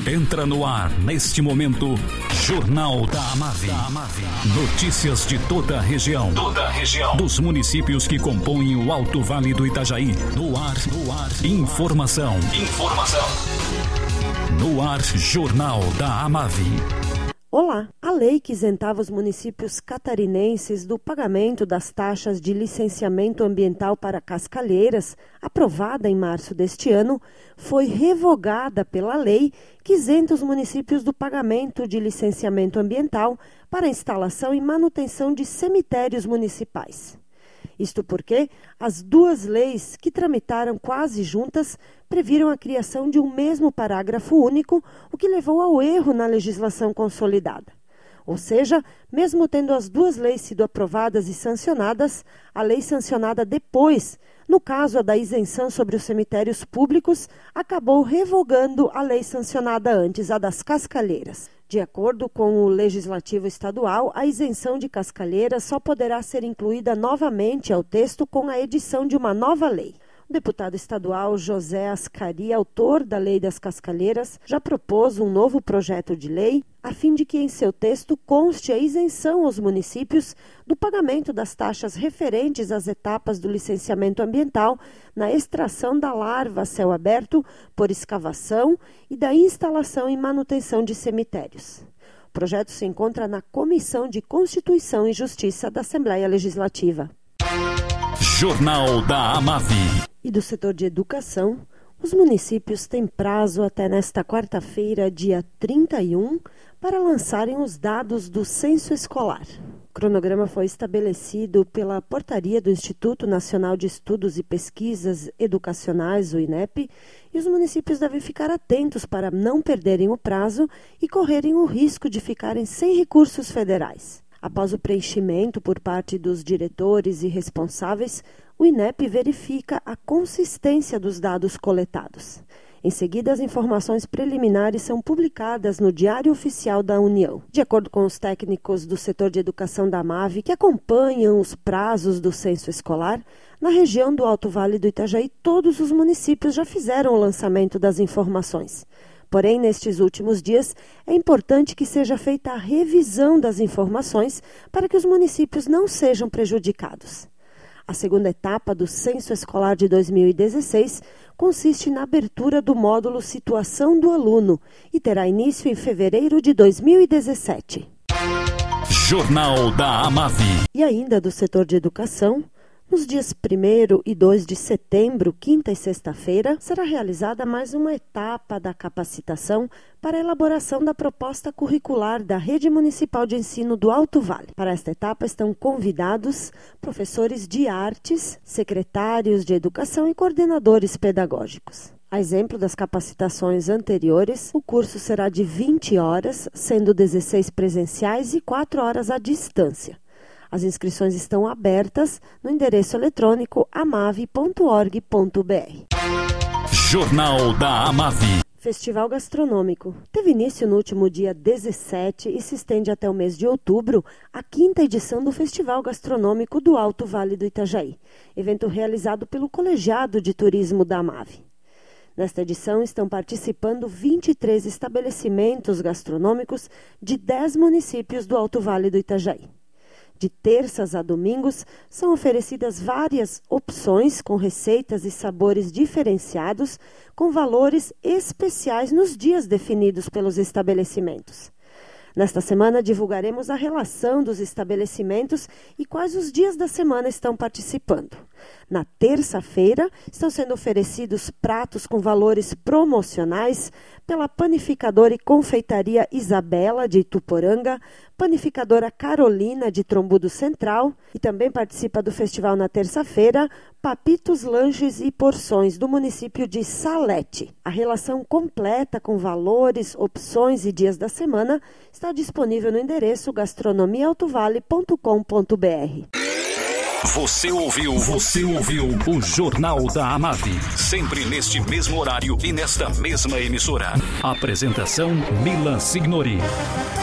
Entra no ar, neste momento, Jornal da Amave. Notícias de toda a região. Dos municípios que compõem o Alto Vale do Itajaí. No ar. Informação. No ar, Jornal da Amave. Olá! A lei que isentava os municípios catarinenses do pagamento das taxas de licenciamento ambiental para cascalheiras, aprovada em março deste ano, foi revogada pela lei que isenta os municípios do pagamento de licenciamento ambiental para instalação e manutenção de cemitérios municipais. Isto porque as duas leis, que tramitaram quase juntas, previram a criação de um mesmo parágrafo único, o que levou ao erro na legislação consolidada. Ou seja, mesmo tendo as duas leis sido aprovadas e sancionadas, a lei sancionada depois, no caso a da isenção sobre os cemitérios públicos, acabou revogando a lei sancionada antes, a das cascalheiras. De acordo com o Legislativo Estadual, a isenção de cascalheiras só poderá ser incluída novamente ao texto com a edição de uma nova lei. O deputado estadual José Ascari, autor da Lei das Cascalheiras, já propôs um novo projeto de lei a fim de que em seu texto conste a isenção aos municípios do pagamento das taxas referentes às etapas do licenciamento ambiental na extração da larva a céu aberto por escavação e da instalação e manutenção de cemitérios. O projeto se encontra na Comissão de Constituição e Justiça da Assembleia Legislativa. Jornal da Amave. E do setor de educação, os municípios têm prazo até nesta quarta-feira, dia 31, para lançarem os dados do censo escolar. O cronograma foi estabelecido pela portaria do Instituto Nacional de Estudos e Pesquisas Educacionais, o INEP, e os municípios devem ficar atentos para não perderem o prazo e correrem o risco de ficarem sem recursos federais. Após o preenchimento por parte dos diretores e responsáveis, o INEP verifica a consistência dos dados coletados. Em seguida, as informações preliminares são publicadas no Diário Oficial da União. De acordo com os técnicos do setor de educação da AMAVE, que acompanham os prazos do censo escolar, na região do Alto Vale do Itajaí, todos os municípios já fizeram o lançamento das informações. Porém, nestes últimos dias, é importante que seja feita a revisão das informações para que os municípios não sejam prejudicados. A segunda etapa do Censo Escolar de 2016 consiste na abertura do módulo Situação do Aluno e terá início em fevereiro de 2017. Jornal da Amave. E ainda do setor de educação, nos dias 1º e 2 de setembro, quinta e sexta-feira, será realizada mais uma etapa da capacitação para a elaboração da proposta curricular da Rede Municipal de Ensino do Alto Vale. Para esta etapa estão convidados professores de artes, secretários de educação e coordenadores pedagógicos. A exemplo das capacitações anteriores, o curso será de 20 horas, sendo 16 presenciais e 4 horas à distância. As inscrições estão abertas no endereço eletrônico amave.org.br. Jornal da Amave. Festival Gastronômico. Teve início no último dia 17 e se estende até o mês de outubro a 5ª edição do Festival Gastronômico do Alto Vale do Itajaí, evento realizado pelo Colegiado de Turismo da Amave. Nesta edição estão participando 23 estabelecimentos gastronômicos de 10 municípios do Alto Vale do Itajaí. De terças a domingos, são oferecidas várias opções com receitas e sabores diferenciados, com valores especiais nos dias definidos pelos estabelecimentos. Nesta semana, divulgaremos a relação dos estabelecimentos e quais os dias da semana estão participando. Na terça-feira, estão sendo oferecidos pratos com valores promocionais pela panificadora e confeitaria Isabela, de Ituporanga, panificadora Carolina, de Trombudo Central, e também participa do festival na terça-feira, Papitos, Lanches e Porções, do município de Salete. A relação completa com valores, opções e dias da semana está disponível no endereço gastronomiaaltovale.com.br. Você ouviu o Jornal da Amave, sempre neste mesmo horário e nesta mesma emissora. Apresentação Milan Signori.